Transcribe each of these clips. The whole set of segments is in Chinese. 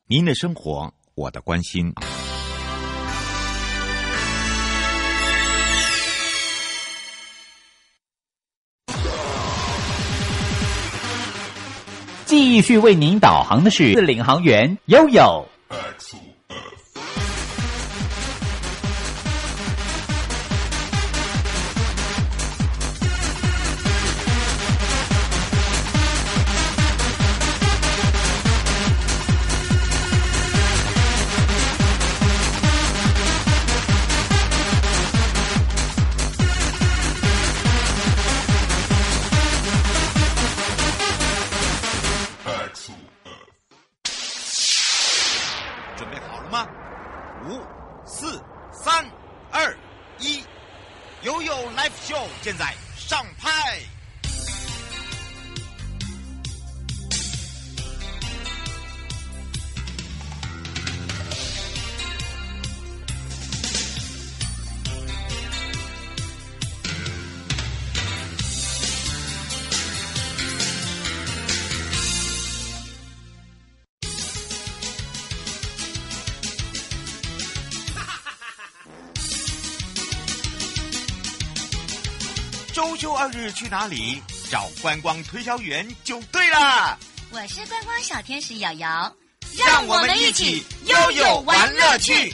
您的生活，我的关心。 继续为您导航的是领航员悠悠。 现在上拍。周休2日去哪里？找观光推销员就对了。 我是观光小天使瑶瑶， 让我们一起悠悠玩乐趣。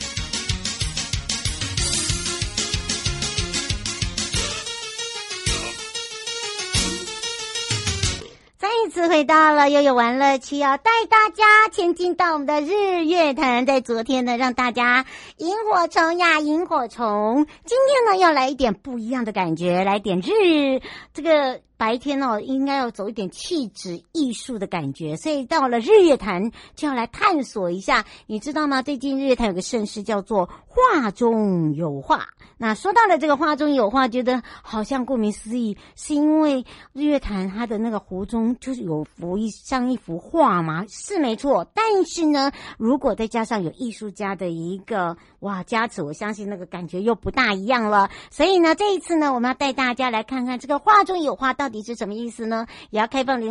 再一次回到了悠悠玩乐趣，要带大家前进到我们的日月潭。在昨天呢，让大家萤火虫呀，萤火虫。今天呢，要来一点不一样的感觉，来点这个白天哦，应该要走一点气质艺术的感觉，所以到了日月潭就要来探索一下。你知道吗？最近日月潭有个盛事叫做画中有画。那说到了这个画中有画，觉得好像顾名思义，是因为日月潭它的那个湖中就是有像一幅画嘛，是没错。但是呢，如果再加上有艺术家的一个加持，我相信那个感觉又不大一样了。所以呢，这一次呢，我们要带大家来看看这个画中有画到底是什么意思呢？也要开放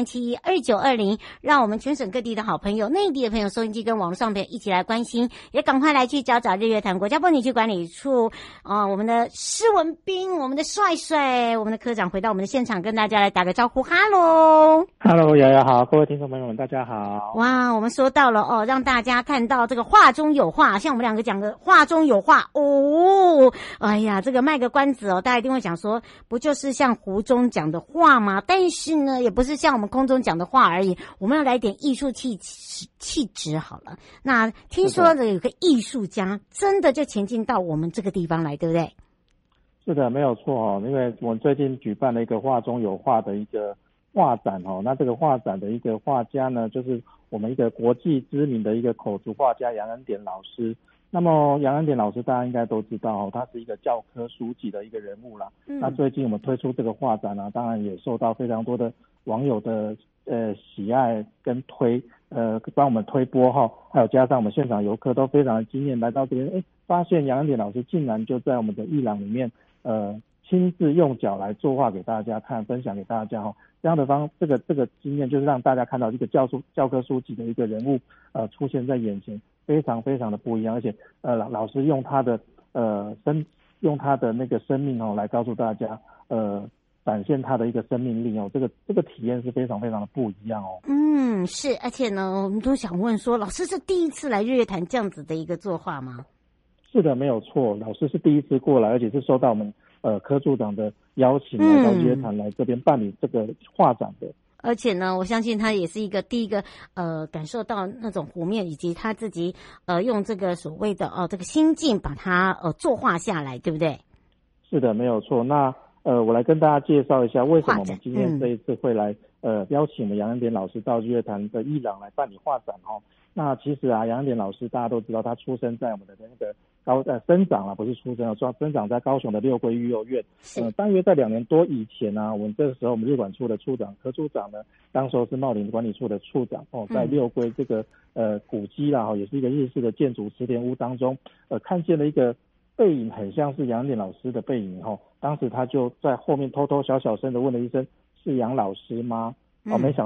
02372920，让我们全省各地的好朋友、内地的朋友、收音机跟网络上朋友一起来关心，也赶快来去找日月潭国家风景区管理处我们的施文彬，我们的帅帅，我们的科长回到我们的现场，跟大家来打个招呼。哈喽瑶瑶好，各位听众朋友们大家好。 哇，我们说到了让大家看到这个画中有画，像我们两个讲的画中有画哎呀，这个卖个关子大家一定会想说，不就是像湖中讲的画吗？但是呢，也不是像我们空中讲的话而已，我们要来点艺术气质好了。那听说的有个艺术家真的就前进到我们这个地方来，对不对？ 是的，没有错因为我们最近举办了一个画中有画的一个画展那这个画展的一个画家呢，就是我们一个国际知名的一个口述画家杨恩典老师。那么杨恩典老师大家应该都知道他是一个教科书级的一个人物啦。那最近我们推出这个画展当然也受到非常多的网友的喜爱跟帮我们推播还有加上我们现场游客都非常的惊艳，来到这边发现杨恩典老师竟然就在我们的艺廊里面亲自用脚来作画给大家看，分享给大家这样的这个经验就是让大家看到一个教科书级的一个人物出现在眼前，非常非常的不一样。而且老师用他的那个生命来告诉大家展现他的一个生命力这个体验是非常非常的不一样是。而且呢，我们都想问说，老师是第一次来日月潭这样子的一个作画吗？ 是的，没有错，老师是第一次过来，而且是受到我们科处长的邀请来到日月潭来这边办理这个画展的。 而且呢，我相信他也是第一个感受到那种湖面，以及他自己用这个所谓的这个心境把它作画下来，对不对？ 是的，没有错。那我来跟大家介绍一下为什么我们今天这一次会来邀请我们杨恩典老师到日月潭的艺廊来办理画展那其实杨恩典老师大家都知道，他出生在我们的那个生长不是出生生长在高雄的六龟育幼院。大约在2年多以前我们这个时候我们日管处的处长科处长呢，当时候是茂林管理处的处长在六龟这个古迹也是一个日式的建筑池田屋当中看见了一个背影，很像是杨恩典老师的背影当时他就在后面偷偷小声的问了一声，是杨老师吗？没想到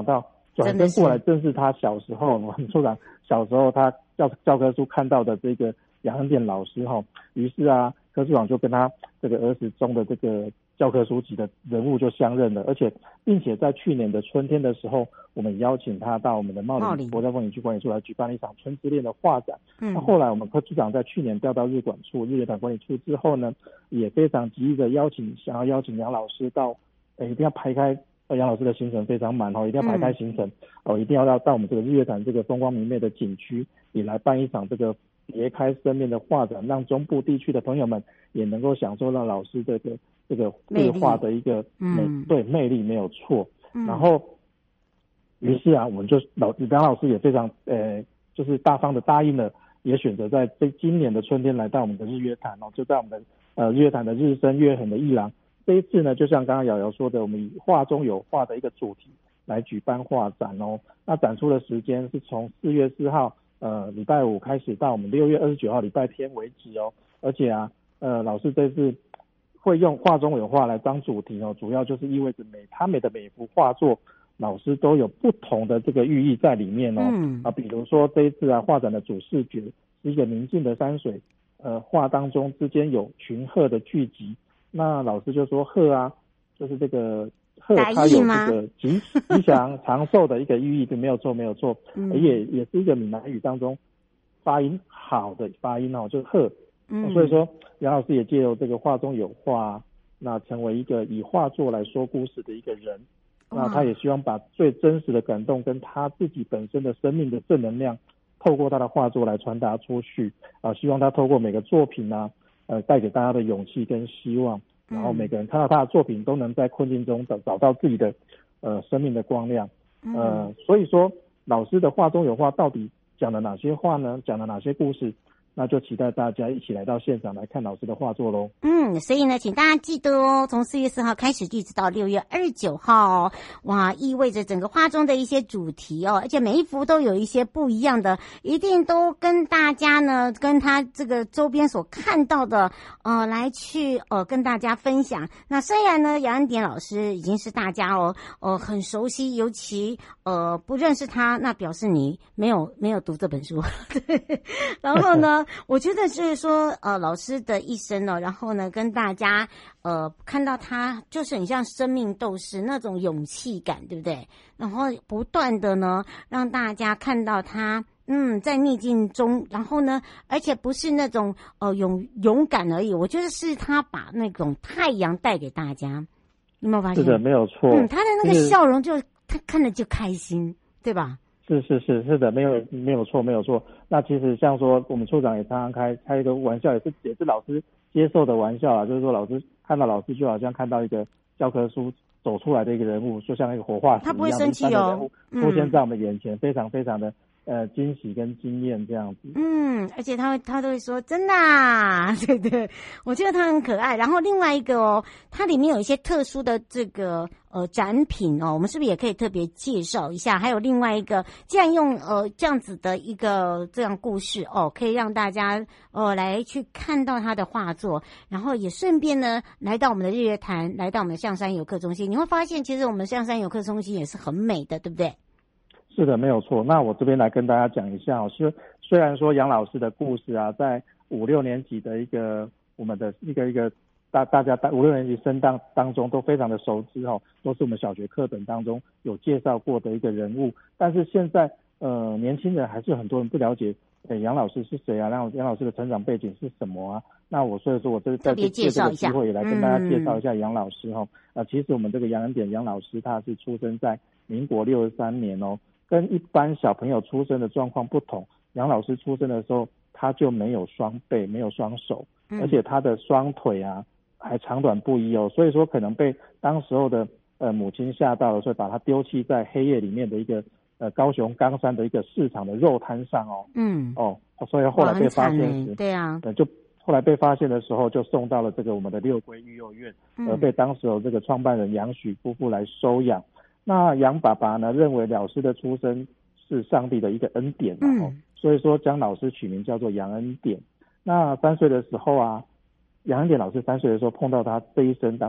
转身过来正是他小时候，我们处长小时候他教科书看到的这个杨恩典老师哈，于是啊，科处长就跟他这个儿时中的这个教科书级的人物就相认了，而且并且在去年的春天的时候，我们邀请他到我们的茂林国家风景区管理处来举办了一场春之恋的画展。那后来我们科处长在去年调到日管处日月潭管理处之后呢，也非常极力的想要邀请杨老师到，一定要排开。杨老师的行程非常满一定要排开行程一定要到我们这个日月潭这个风光明媚的景区，也来办一场这个别开生面的画展，让中部地区的朋友们也能够享受到老师这个绘画的一个魅力没有错。然后，于是啊，我们就杨老师也非常就是大方的答应了，也选择在今年的春天来到我们的日月潭就在我们的日月潭的日升月横的艺廊。这一次呢，就像刚刚瑶瑶说的，我们以画中有画的一个主题来举办画展那展出的时间是从4月4号礼拜五开始到我们6月29号礼拜天为止而且啊老师这次会用画中有画来当主题主要就是意味着他每幅画作老师都有不同的这个寓意在里面比如说这一次啊画展的主视觉是一个宁静的山水画当中之间有群鹤的聚集。那老师就说鹤啊，就是这个鹤它有这个吉祥长寿的一个寓意，没有错。也是一个闽南语当中发音好的发音就是鹤。所以说杨老师也借由这个画中有画，那成为一个以画作来说故事的一个人。那他也希望把最真实的感动跟他自己本身的生命的正能量，透过他的画作来传达出去希望他透过每个作品带给大家的勇气跟希望，然后每个人看到他的作品都能在困境中找到自己的生命的光亮。所以说老师的画中有画到底讲了哪些话呢？讲了哪些故事？那就期待大家一起来到现场来看老师的画作咯。 所以呢，请大家记得从4月4号开始一直到6月29号哇，意味着整个画中的一些主题而且每一幅都有一些不一样的，一定都跟大家呢，跟他这个周边所看到的来去跟大家分享。那虽然呢，杨恩典老师已经是大家很熟悉，尤其不认识他，那表示你没有读这本书。然后呢，我觉得就是说老师的一生然后呢跟大家看到他就是很像生命斗士那种勇气感，对不对？然后不断的呢让大家看到他在逆境中，然后呢而且不是那种勇敢而已，我觉得是他把那种太阳带给大家。你有没有发现？ 是的，没有错。 他的那个笑容就他看着就开心，对吧？ 是的，没有错。那其实像说我们处长也常常开一个玩笑，也是老师接受的玩笑就是说老师看到老师就好像看到一个教科书走出来的一个人物，就像一个活化石一样， 他不会生气出现在我们眼前，非常非常的惊喜跟惊艳这样子。 而且他都会说真的对，我觉得他很可爱。然后另外一个它里面有一些特殊的这个展品我们是不是也可以特别介绍一下？还有另外一个，既然用这样子的一个这样故事可以让大家来去看到他的画作，然后也顺便呢来到我们的日月潭，来到我们的象山游客中心，你会发现其实我们象山游客中心也是很美的，对不对？ 是的，没有错。那我这边来跟大家讲一下虽然说杨老师的故事在5、6年级的我们的一个大家5、6年级生当中都非常的熟知都是我们小学课本当中有介绍过的一个人物。但是现在年轻人还是很多人不了解杨老师是谁啊，杨老师的成长背景是什么啊？那所以说我在借这个机会也来跟大家介绍一下杨老师其实我们这个杨恩典杨老师他是出生在民国63年跟一般小朋友出生的状况不同，杨老师出生的时候他就没有双背，没有双手，而且他的双腿还长短不一所以说可能被当时候的母亲吓到了，所以把他丢弃在黑夜里面的一个高雄冈山的一个市场的肉摊上所以后来被发现时， 对啊， 就后来被发现的时候就送到了这个我们的六龟育幼院，而被当时有这个创办人杨许夫妇来收养。那杨爸爸呢认为老师的出生是上帝的一个恩典所以说将老师取名叫做杨恩典。那3岁的时候杨恩典老师3岁的时候碰到他这一生当中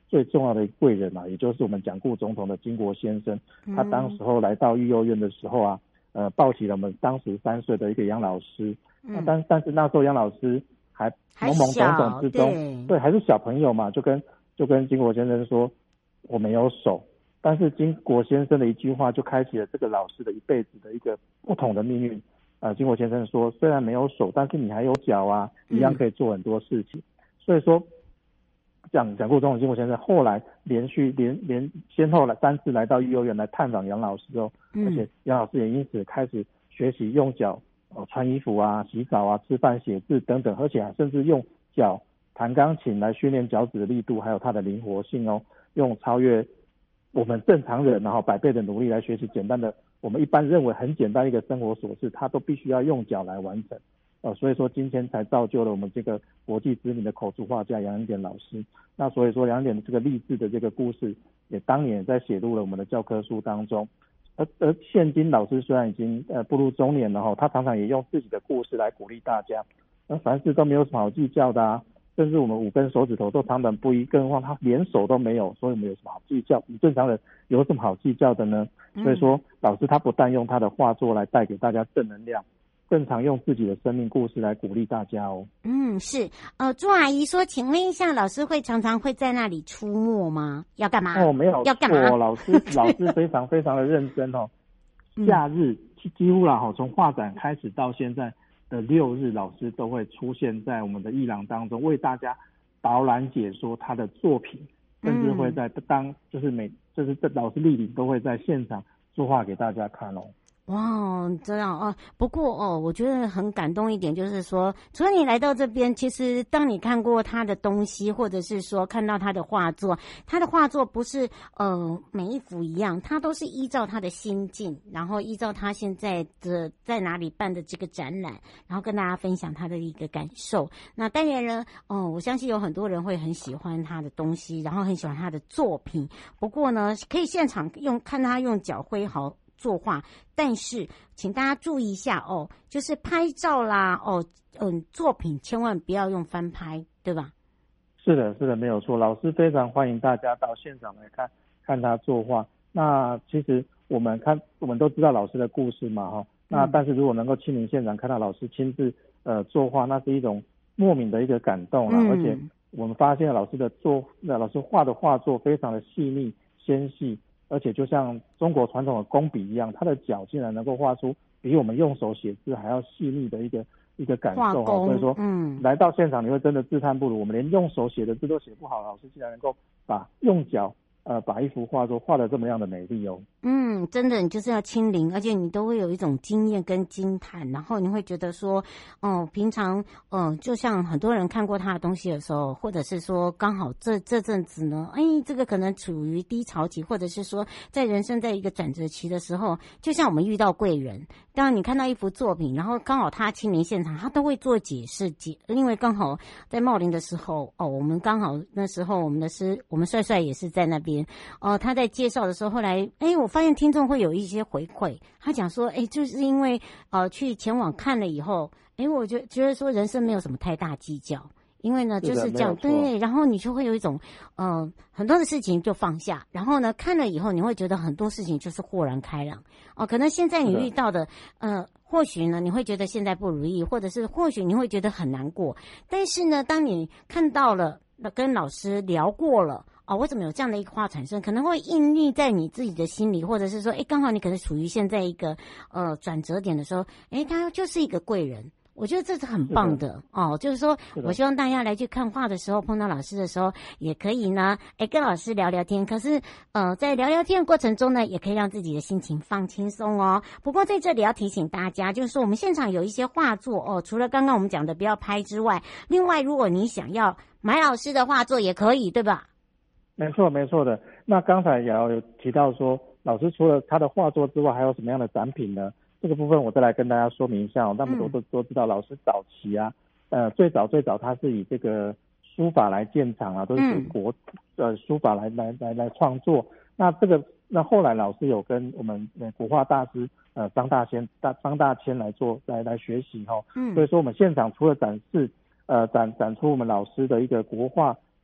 最重要的贵人嘛，也就是我们蒋顾总统的经国先生。他当时候来到育幼院的时候啊，抱起了我们当时3岁的一个杨老师。但是那时候杨老师还懵懵懂懂之中，对，还是小朋友嘛，就跟经国先生说我没有手。但是经国先生的一句话就开启了这个老师的一辈子的一个不同的命运。经国先生说，虽然没有手，但是你还有脚啊，一样可以做很多事情。所以说蒋顾总统经国先生后来连先后来3次来到育幼院来探访杨老师后，而且杨老师也因此开始学习用脚穿衣服啊、洗澡啊、吃饭、写字等等，而且甚至用脚弹钢琴来训练脚趾的力度，还有它的灵活性哦，用超越我们正常人然后100倍的努力来学习简单的我们一般认为很简单一个生活琐事，他都必须要用脚来完成。所以说今天才造就了我们这个国际知名的口述画家杨恩典老师。那所以说杨恩典的这个励志的这个故事，也当年也在写入了我们的教科书当中。而现今老师虽然已经步入中年了他常常也用自己的故事来鼓励大家。凡事都没有什么好计较的啊，甚至我们5根手指头都长短不一，更何况他连手都没有，所以我们有什么好计较？你正常人有什么好计较的呢？所以说老师他不但用他的画作来带给大家正能量，更常用自己的生命故事来鼓励大家哦。 是。朱阿姨说，请问一下，老师常常会在那里出没吗？要干嘛？ 没有， 要干嘛？ 老师非常非常的认真假日几乎啦从画展开始到现在的6日，老师都会出现在我们的艺廊当中，为大家导览解说他的作品，甚至会在就是老师莅临都会在现场作画给大家看哦。 哇，这样哦。不过我觉得很感动一点，就是说，除了你来到这边，其实当你看过他的东西，或者是说看到他的画作不是每一幅一样，他都是依照他的心境，然后依照他现在的在哪里办的这个展览，然后跟大家分享他的一个感受。那当然呢，我相信有很多人会很喜欢他的东西，然后很喜欢他的作品。不过呢，可以现场看他用脚挥毫作画，但是请大家注意一下就是拍照啦作品千万不要用翻拍，对吧？ 是的，没有错。老师非常欢迎大家到现场来看他作画。那其实我们都知道老师的故事嘛那但是如果能够亲临现场看到老师亲自作画，那是一种莫名的一个感动啦。而且我们发现老师画的画作非常的细腻纤细，而且就像中国传统的工笔一样，他的脚竟然能够画出比我们用手写字还要细腻的一个感受所以说来到现场你会真的自叹不如，我们连用手写的字都写不好，老师竟然能够用脚把一幅画作画得这么样的美丽哦。 真的，你就是要亲临，而且你都会有一种经验跟惊叹，然后你会觉得说平常就像很多人看过他的东西的时候，或者是说刚好这阵子呢这个可能处于低潮期，或者是说在人生在一个转折期的时候，就像我们遇到贵人，当你看到一幅作品，然后刚好他亲临现场，他都会做解释因为刚好在茂林的时候我们刚好那时候我们帅帅也是在那边他在介绍的时候，后来我发现听众会有一些回馈，他讲说就是因为去前往看了以后我觉得说人生没有什么太大计较，因为呢就是这样对，然后你就会有一种很多的事情就放下，然后呢看了以后你会觉得很多事情就是豁然开朗可能现在你遇到的或许呢你会觉得现在不如意，或者是或许你会觉得很难过，但是呢当你看到了跟老师聊过了为什么有这样的一个话产生，可能会印匿在你自己的心里，或者是说刚好你可能处于现在一个转折点的时候他就是一个贵人，我觉得这是很棒的就是说我希望大家来去看画的时候，碰到老师的时候也可以呢跟老师聊聊天，可是在聊聊天的过程中呢，也可以让自己的心情放轻松不过在这里要提醒大家，就是说我们现场有一些画作除了刚刚我们讲的不要拍之外，另外如果你想要买老师的画作也可以，对吧？ 没错的。那刚才也有提到说，老师除了他的画作之外，还有什么样的展品呢？这个部分我再来跟大家说明一下那么都知道，老师早期最早他是以这个书法来建厂都是以书法来创作。那后来老师有跟我们国画大师张大千来学习所以说我们现场除了展出我们老师的一个国画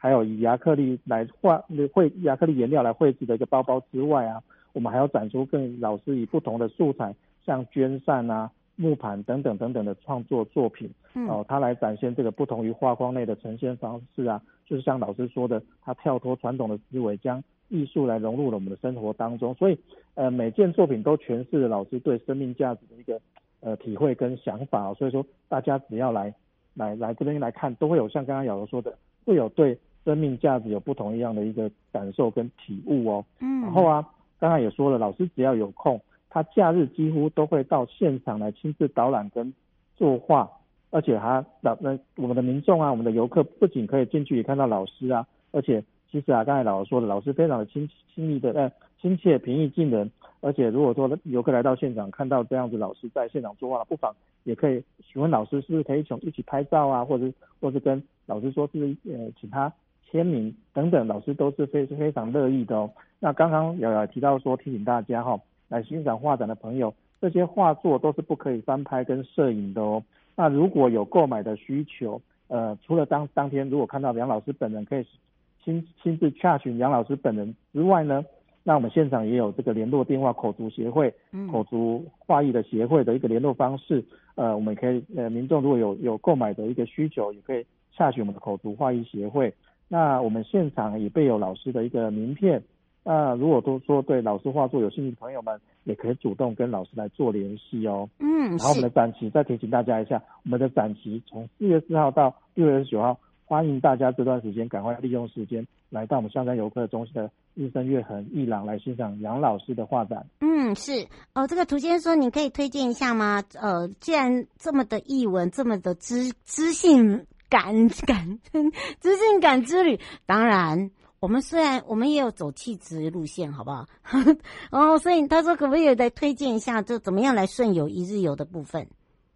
还有以亚克力颜料来绘制的一个包包之外啊，我们还要展出更老师以不同的素材，像绢扇啊、木盘等等的创作作品，它来展现这个不同于画框内的呈现方式啊，就是像老师说的，它跳脱传统的思维，将艺术来融入了我们的生活当中，所以每件作品都诠释了老师对生命价值的一个体会跟想法，所以说大家只要来这边来看，都会有像刚刚瑶瑶说的，会有对生命价值有不同一样的一个感受跟体悟哦。然后啊，刚刚也说了，老师只要有空，他假日几乎都会到现场来亲自导览跟作画，而且我们的民众啊，我们的游客不仅可以近距离看到老师啊，而且其实啊，刚才老师说的，老师非常的亲切、平易近人，而且如果说游客来到现场看到这样子老师在现场作画，不妨也可以询问老师是不是可以一起拍照啊，或是跟老师说是请他签名等等，老师都是非常乐意的哦。那刚刚有提到说提醒大家来欣赏画展的朋友，这些画作都是不可以翻拍跟摄影的哦。那如果有购买的需求，除了当天如果看到杨老师本人可以亲自洽询杨老师本人之外呢，那我们现场也有这个联络电话，口足协会、口足画艺的协会的一个联络方式，我们可以民众如果有购买的一个需求，也可以洽询我们的口足画艺协会。那我们现场也备有老师的一个名片，那如果都说对老师画作有兴趣的朋友们，也可以主动跟老师来做联系哦。然后我们的展期再提醒大家一下，我们的展期从4月4号到6月29号，欢迎大家这段时间赶快利用时间来到我们象山游客中心的日升月恒艺廊来欣赏杨老师的画展。 是哦，这个涂先生说你可以推荐一下吗？既然这么的艺文，这么的知性感知性感之旅，当然我们也有走气质路线，好不好？所以他说可不可以来推荐一下，就怎么样来顺游一日游的部分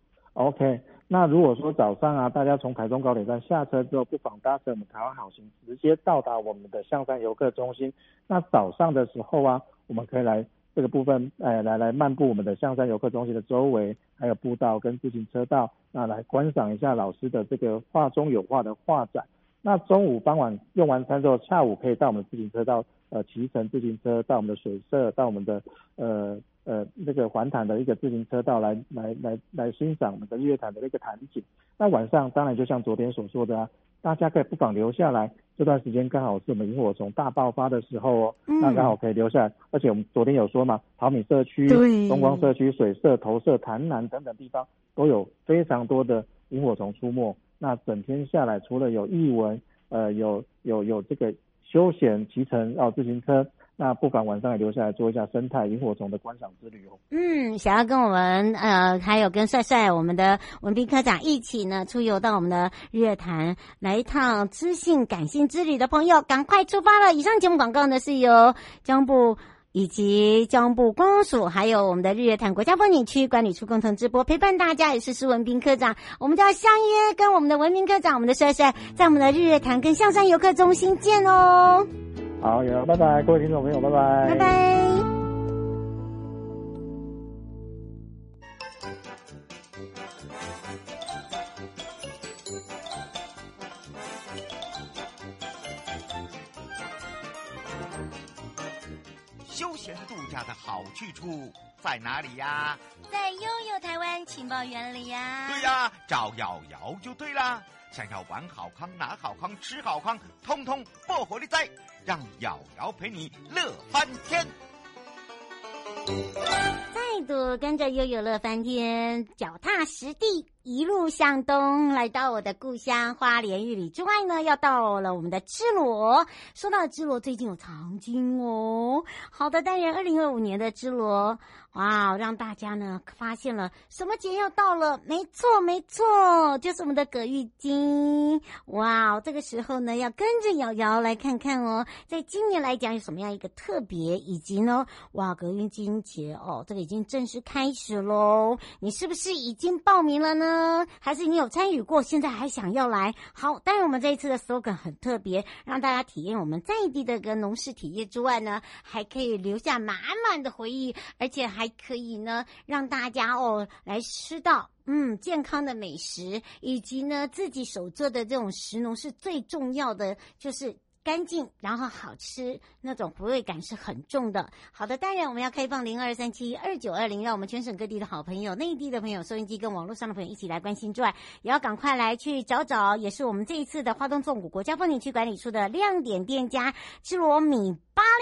？OK， 那如果说早上啊，大家从台中高铁站下车之后，不妨搭乘我们台湾好行，直接到达我们的象山游客中心。那早上的时候啊，我们可以来这个部分，来漫步我们的象山游客中心的周围，还有步道跟自行车道，那来观赏一下老师的这个画中有画的画展。那中午傍晚用完餐之后，下午可以到我们的自行车道，骑乘自行车到我们的水社，到我们的那个环潭的一个自行车道来欣赏我们的日月潭的那个潭景。那晚上当然就像昨天所说的啊，大家可以不妨留下来，这段时间刚好是我们萤火虫大爆发的时候哦，那刚好可以留下来。而且我们昨天有说嘛，桃米社区、东光社区、水社、投社、潭南等等地方都有非常多的萤火虫出没。那整天下来，除了有艺文，有这个休闲骑乘自行车，那不妨晚上也留下来做一下生态萤火虫的观赏之旅哦。 想要跟我们还有跟帅帅我们的文彬科长一起呢出游到我们的日月潭，来一趟知性感性之旅的朋友，赶快出发了！以上节目广告呢是由交通部以及交通部观光署还有我们的日月潭国家风景区管理处共同直播，陪伴大家也是施文彬科长，我们就要相约跟我们的文彬科长我们的帅帅在我们的日月潭跟象山游客中心见哦。 好，拜拜，各位听众朋友，拜拜， 拜拜。 休闲度假的好去处在哪里呀？ 在悠悠台湾情报园里呀。 对呀，找瑶瑶就对啦。想要玩好康、拿好康、吃好康，通通爆火力在，让瑶瑶陪你乐翻天。 再度跟着悠悠乐翻天，脚踏实地，一路向东，来到我的故乡花莲玉里之外呢，要到了我们的芝罗。说到芝罗，最近有藏经哦。好的，当然2025年的芝罗，哇，让大家呢发现了什么节要到了？没错，就是我们的葛玉金。哇，这个时候呢，要跟着瑶瑶来看看哦，在今年来讲有什么样一个特别，以及呢，哇，葛玉金节哦，这个已经正式开始咯。你是不是已经报名了呢？还是你有参与过，现在还想要来？好，当然我们这一次的 slogan 很特别，让大家体验我们在地的一个农事体验之外呢，还可以留下满满的回忆，而且还还可以呢让大家来吃到健康的美食，以及呢自己手做的这种食农是最重要的，就是干净，然后好吃，那种回味感是很重的。好的，当然我们要开放02372920，让我们全省各地的好朋友、内地的朋友、收音机跟网络上的朋友一起来关心之外，也要赶快来去找找，也是我们这一次的花东纵谷国家风景区管理处的亮点店家芝罗米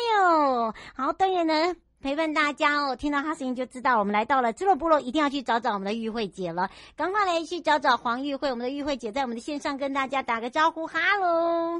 86。好，当然呢陪伴大家听到他声音就知道我们来到了芝罗部落，一定要去找找我们的玉慧姐了，赶快来去找找黄玉慧，我们的玉慧姐在我们的线上跟大家打个招呼，哈喽。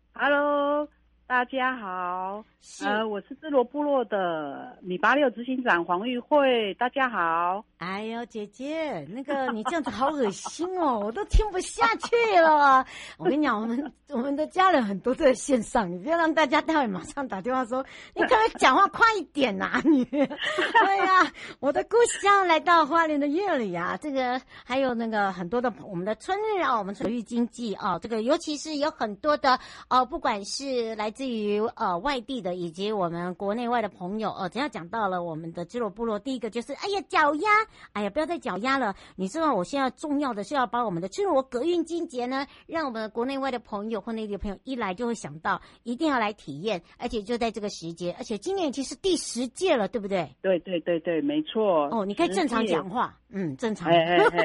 Hello， 大家好，我是芝罗部落的米86执行长黄玉慧，大家好。 哎呦，姐姐，那个你这样子好恶心哦，我都听不下去了。我跟你讲，我们的家人很多在线上，你不要让大家待会马上打电话说，你可不可以讲话快一点呐、你？对呀、我的故乡来到花莲的月里啊，这个还有那个很多的我们的春日啊，我们水域经济啊，这个尤其是有很多的不管是来自于外地的，以及我们国内外的朋友只要讲到了我们的芝罗部落，第一个就是哎呀脚丫。哎呀，不要再脚丫了！你知道我现在重要的是要把我们的芝罗革运金节呢，让我们国内外的朋友或内地的朋友一来就会想到，一定要来体验，而且就在这个时节，而且今年已经是第10届了，对不对？ 对对对对，没错。 哦，你可以正常讲话，正常。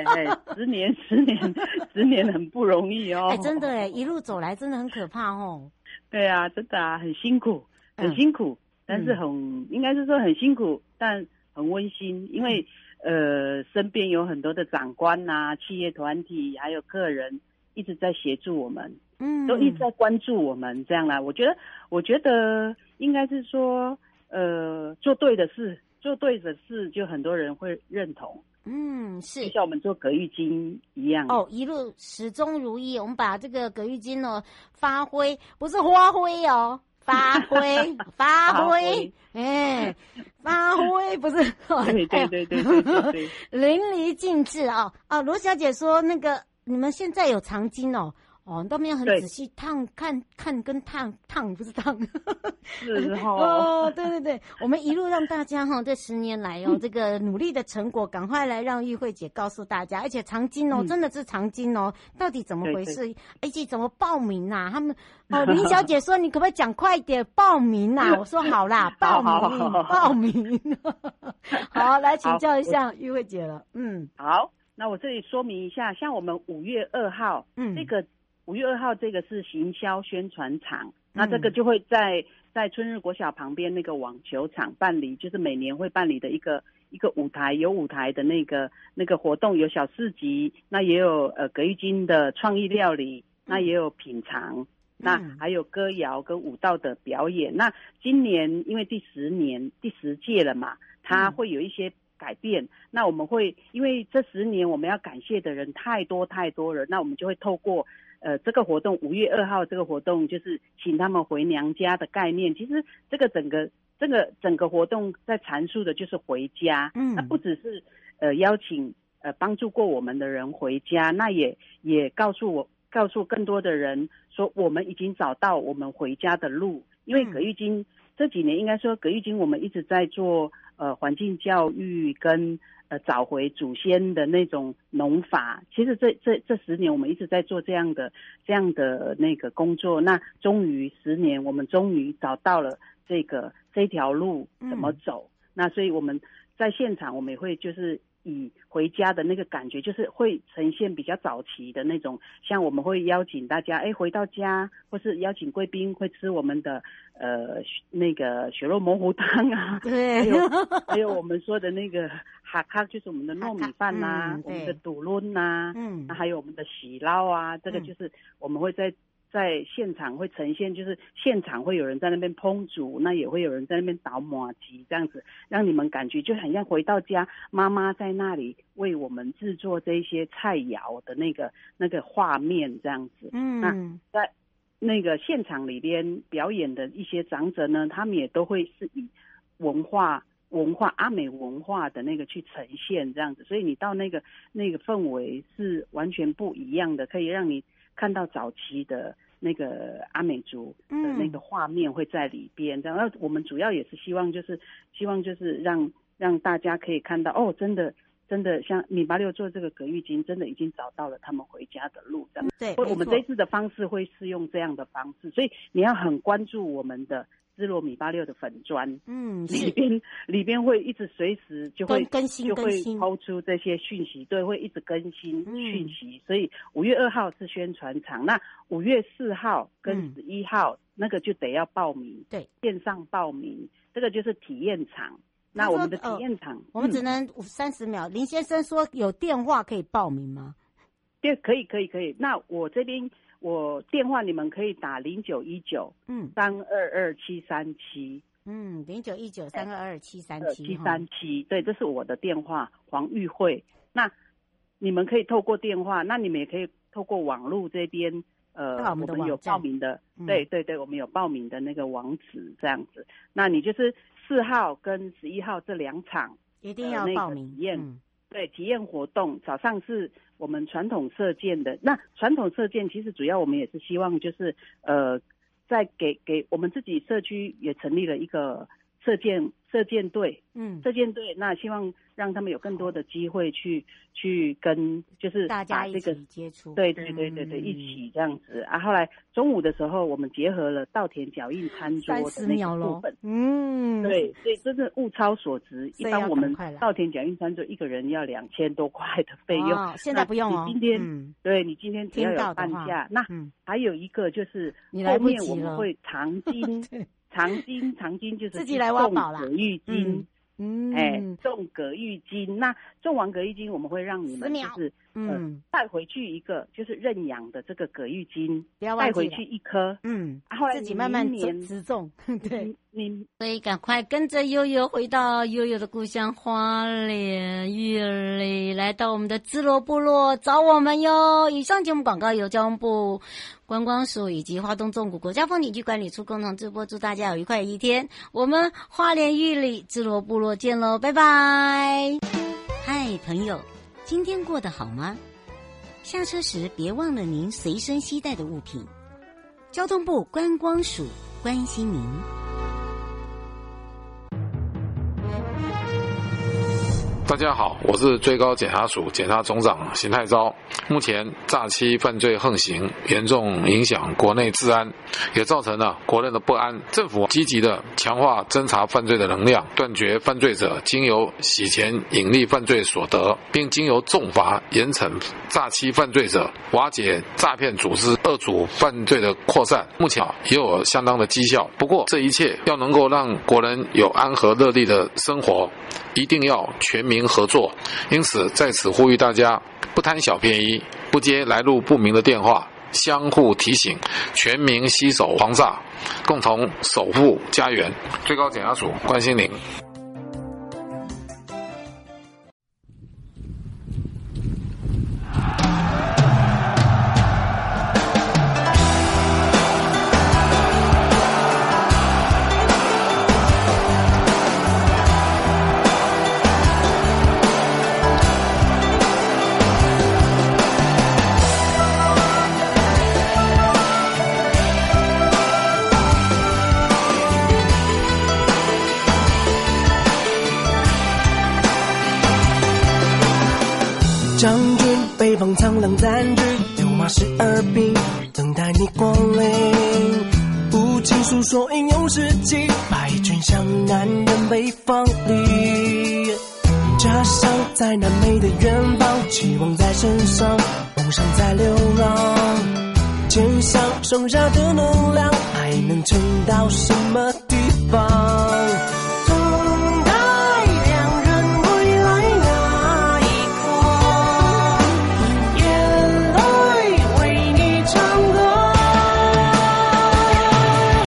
10年很不容易哦。 真的一路走来真的很可怕哦。 对啊，真的啊，很辛苦，很辛苦，但是应该是说很辛苦，但很温馨，因为身边有很多的长官啊、企业团体还有个人一直在协助我们，都一直在关注我们这样啦。我觉得应该是说，做对的事，就很多人会认同。 是， 就像我们做葛玉金一样一路始终如一。我们把这个葛玉金发挥，不是花灰哦。发挥，发挥不是？对，淋漓尽致啊！罗小姐说，那个你们现在有长巾都没有很仔细看跟烫不是烫， 是对，我们一路让大家这10年来这个努力的成果，赶快来让玉慧姐告诉大家，而且长巾真的是长巾到底怎么回事？而且怎么报名啊？他们林小姐说你可不可以讲快一点报名啊？我说好啦，报名，好，来请教一下玉慧姐了。 好，那我这里说明一下，像我们5月2号，这个5月2号这个是行销宣传场，那这个就会在春日国小旁边那个网球场办理，就是每年会办理的一个舞台，有舞台的那个活动，有小市集，那也有葛玉金的创意料理，那也有品尝，那还有歌谣跟舞蹈的表演。那今年因为第10届了嘛，它会有一些改变，那我们会因为这10年我们要感谢的人太多人，那我们就会透过这个活动5月2号这个活动，就是请他们回娘家的概念。其实这个整个活动在阐述的就是回家，那不只是邀请帮助过我们的人回家，那也告诉更多的人说我们已经找到我们回家的路。因为葛玉金这几年应该说葛玉金我们一直在做环境教育跟找回祖先的那种农法，其实这10年我们一直在做这样的那个工作。那终于10年，我们终于找到了这条路怎么走。那所以我们在现场，我们也会就是以回家的那个感觉，就是会呈现比较早期的那种，像我们会邀请大家回到家，或是邀请贵宾会吃我们的那个血肉模糊汤啊， 对， 还有我们说的那个哈卡，就是我们的糯米饭啊，我们的肚轮啊，那还有我们的喜捞啊，这个就是我们会在现场会呈现，就是现场会有人在那边烹煮，那也会有人在那边捣麻糬，这样子让你们感觉就很像回到家，妈妈在那里为我们制作这些菜肴的那个画面这样子。那在那个现场里边表演的一些长者呢，他们也都会是以文化阿美文化的那个去呈现这样子，所以你到那个氛围是完全不一样的，可以让你看到早期的那个阿美族的那个画面会在里边。然后我们主要也是希望就是让让大家可以看到哦，真的像米86做这个葛玉金，真的已经找到了他们回家的路，这样。 对， 我们这一次的方式会是用这样的方式，所以你要很关注我们的芝罗米86的粉专，里边会一直随时就会更新， 就会抛出这些讯息，对，会一直更新讯息。所以5月2号是宣传场，那5月4号跟11号那个就得要报名，对，线上报名，这个就是体验场。那我们的体验场， 我们只能30秒。林先生说有电话可以报名吗？ 对，可以。那我这边电话你们可以打0919322-737。 0919 322-737。 737，对，这是我的电话，黄玉慧。那你们可以透过电话，那你们也可以透过网络这边。我们有报名的，对，我们有报名的那个网址这样子。那你就是4号跟11号这2场一定要报名体验，对，体验活动。早上是我们传统射箭的，那传统射箭其实主要我们也是希望就是在给我们自己社区也成立了一个射箭队，射箭队，那希望让他们有更多的机会去跟就是大家一起接触， 对，一起这样子啊。后来中午的时候，我们结合了稻田脚印餐桌的那个部分，对，所以真的物超所值。一般我们稻田脚印餐桌一个人要2000多块的费用， 现在不用哦。 你今天对你今天只要有半价，那还有一个就是后面我们会藏金。藏金就是自己来挖宝啦， 种葛玉金，种葛玉金。那种完葛玉金，我们会让你们就是带回去一个就是认养的这个葛玉金，带回去1颗，后来自己慢慢植种，对。所以赶快跟着悠悠回到悠悠的故乡花莲玉里，来到我们的芝罗部落找我们哟。以上节目广告由交通部观光署以及花东纵谷国家风景区管理处共同直播，祝大家有愉快的一天。我们花莲玉里芝罗部落见喽，拜拜。嗨，朋友，今天过得好吗？下车时别忘了您随身携带的物品。交通部观光署关心您。 大家好，我是最高检察署检察总长邢太昭。目前诈欺犯罪横行，严重影响国内治安，也造成了国人的不安。政府积极的强化侦查犯罪的能量，断绝犯罪者经由洗钱隐匿犯罪所得，并经由重罚严惩诈欺犯罪者，瓦解诈骗组织恶阻犯罪的扩散。目前也有相当的绩效。不过这一切要能够让国人有安和乐利的生活，一定要全民合作。因此在此呼吁大家不贪小便宜，不接来路不明的电话，相互提醒，全民携手防诈，共同守护家园。最高检察署关心您。 将军北方苍狼占据，六马12兵等待你光临。无情诉说英勇事迹，败军向南人北方里。家乡在南美的远方，期望在身上，梦想在流浪。肩上剩下的能量，还能撑到什么地方？